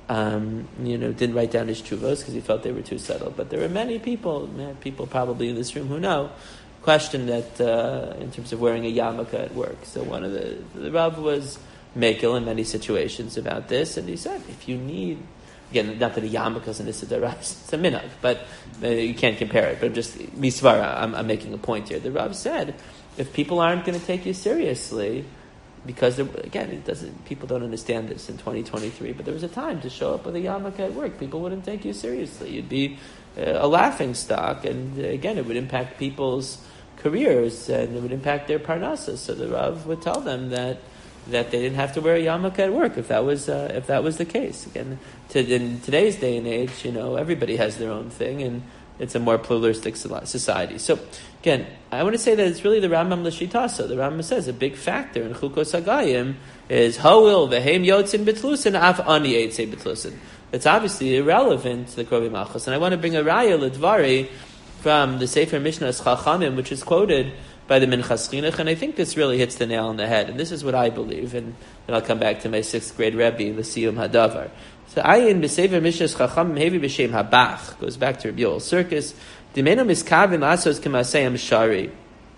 um, you know, didn't write down his chuvos because he felt they were too subtle. But there were many people, people probably in this room who know, question that uh, in terms of wearing a yarmulke at work. So one of the the Rav was mekel in many situations about this, and he said, if you need. Again, not that a yarmulke is an Issa Daraisa, it's a minhag, but uh, you can't compare it. But just misvara, I'm, I'm making a point here. The Rav said, if people aren't going to take you seriously, because again, it doesn't. People don't understand this in twenty twenty-three. But there was a time to show up with a yarmulke at work. People wouldn't take you seriously. You'd be uh, a laughing stock, and uh, again, it would impact people's careers and it would impact their parnassus. So the Rav would tell them that. that they didn't have to wear a yarmulke at work if that was uh, if that was the case. Again, to, in today's day and age, you know, everybody has their own thing, and it's a more pluralistic society. So, again, I want to say that it's really the Rambam L'Shitaso. The Rambam says a big factor in Chukos Hagayim is Ho'il v'heim yotzin b'tlusin af ani eitzei b'tlusin. It's obviously irrelevant to the Krovei Malchus, and I want to bring a raya l'dvari from the Sefer Mishnahs Chachamim, which is quoted by the Minchas Chinuch, and I think this really hits the nail on the head, and this is what I believe, and then I'll come back to my sixth grade Rebbe, L'Siyum Hadavar. So Ayin b'Sefer Mishnahs Chachamim hevi b'Shem Habach, goes back to Rabbi Yoel Circus, D'meinu miskavim asos k'maseyam shari.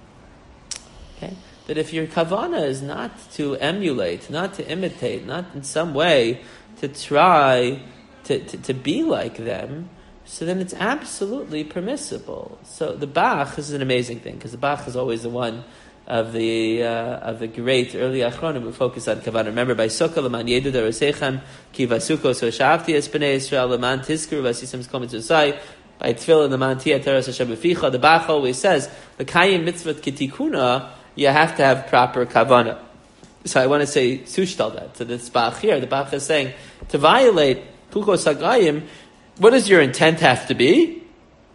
Okay, that if your kavana is not to emulate, not to imitate, not in some way to try to, to, to be like them, so then it's absolutely permissible. So the Bach is an amazing thing, because the Bach is always the one of the uh, of the great early Achronim who focus on Kavanah. Remember, by Sukkah, L'man Yedu Darosechem, Ki Vasukos V'Shavti Es B'nei Yisrael, L'man Tizkuru V'Asisem Zkom Mitzvosai, by tefillah the mantia teres Hashem b'ficha. The Bach always says the kayim mitzvot kitikuna. You have to have proper kavana. So I want to say sushtal that to this Bach here. The Bach is saying to violate Kuchos Hagayim. What does your intent have to be?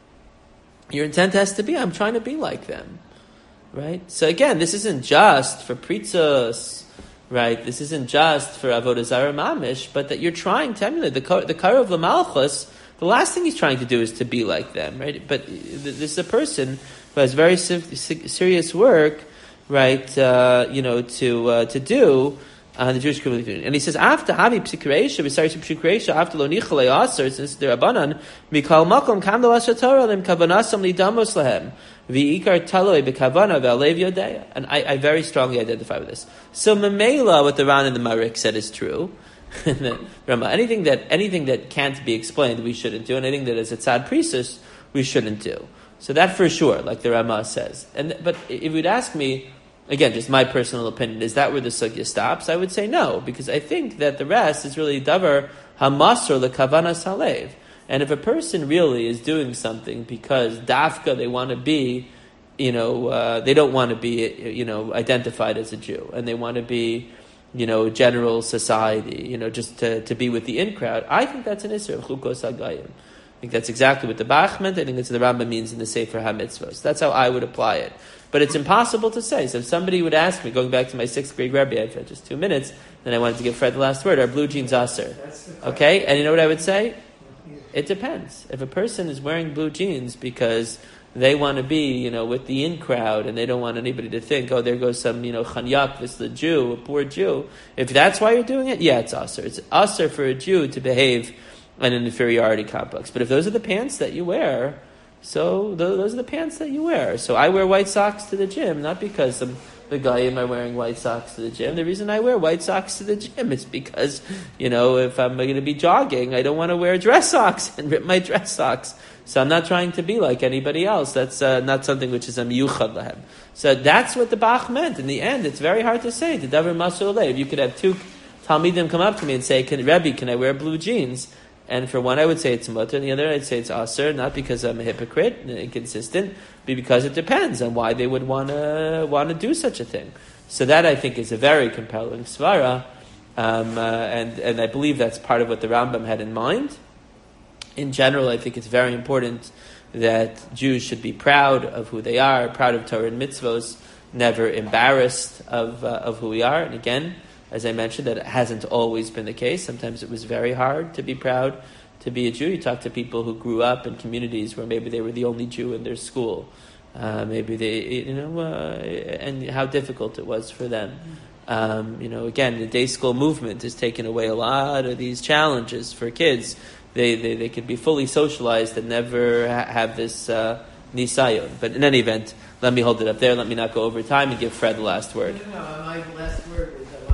Your intent has to be, I'm trying to be like them. Right? So again, this isn't just for pritzos, right? This isn't just for avodah zarah mamish, but that you're trying to emulate the the Kara of Lamalchus. The last thing he's trying to do is to be like them, right? But this is a person who has very serious work, right? Uh, you know, to uh, to do. Uh, the Jewish community, and he says after Havi Psikreisha, besides Psikreisha, after Lo Nichalei Aser, since the Rabbanan, Mikal Makom Kam Dalasha Torah Lim Kavanasam Lidamos Lahem V'Ikar Taloi B'Kavana V'Alev Yodeya. And I, I very strongly identify with this. So Memela, what the Ran and the Marik said is true. anything that anything that can't be explained, we shouldn't do, and anything that is a tzad prisus, we shouldn't do. So that for sure, like the Rama says. And but if you'd ask me. Again, just my personal opinion, is that where the sugya stops? I would say no, because I think that the rest is really davar hamasr lekavana salev. And if a person really is doing something because dafka they want to be, you know, uh, they don't want to be, you know, identified as a Jew, and they want to be, you know, general society, you know, just to, to be with the in crowd, I think that's an isser of chukos hagayim. I think that's exactly what the Bach meant. I think that's what the Rambam means in the Sefer HaMitzvos. That's how I would apply it. But it's impossible to say. So if somebody would ask me, going back to my sixth grade Rebbe, I've had just two minutes, then I wanted to give Fred the last word, are blue jeans aser? Okay? And you know what I would say? It depends. If a person is wearing blue jeans because they want to be, you know, with the in crowd and they don't want anybody to think, oh, there goes some, you know, chanyak, this is the Jew, a poor Jew. If that's why you're doing it, yeah, it's aser. It's aser for a Jew to behave in an inferiority complex. But if those are the pants that you wear, so those are the pants that you wear. So I wear white socks to the gym, not because I'm the guy am I wearing white socks to the gym. The reason I wear white socks to the gym is because, you know, if I'm going to be jogging, I don't want to wear dress socks and rip my dress socks. So I'm not trying to be like anybody else. That's uh, not something which is a miyuchad lahem. So that's what the Bach meant. In the end, it's very hard to say. The davar masur lev. You could have two talmidim come up to me and say, "Can Rebbe, can I wear blue jeans?" And for one, I would say it's mutter, and the other, I'd say it's aser, not because I'm a hypocrite, inconsistent, but because it depends on why they would want to want to do such a thing. So that, I think, is a very compelling svara, um, uh, and, and I believe that's part of what the Rambam had in mind. In general, I think it's very important that Jews should be proud of who they are, proud of Torah and mitzvos, never embarrassed of uh, of who we are. And again, as I mentioned, that it hasn't always been the case. Sometimes it was very hard to be proud to be a Jew. You talk to people who grew up in communities where maybe they were the only Jew in their school. Uh, maybe they, you know, uh, and how difficult it was for them. Um, you know, again, the day school movement has taken away a lot of these challenges for kids. They they, they could be fully socialized and never ha- have this uh, nisayon. But in any event, let me hold it up there. Let me not go over time and give Fred the last word. No, no, my last word.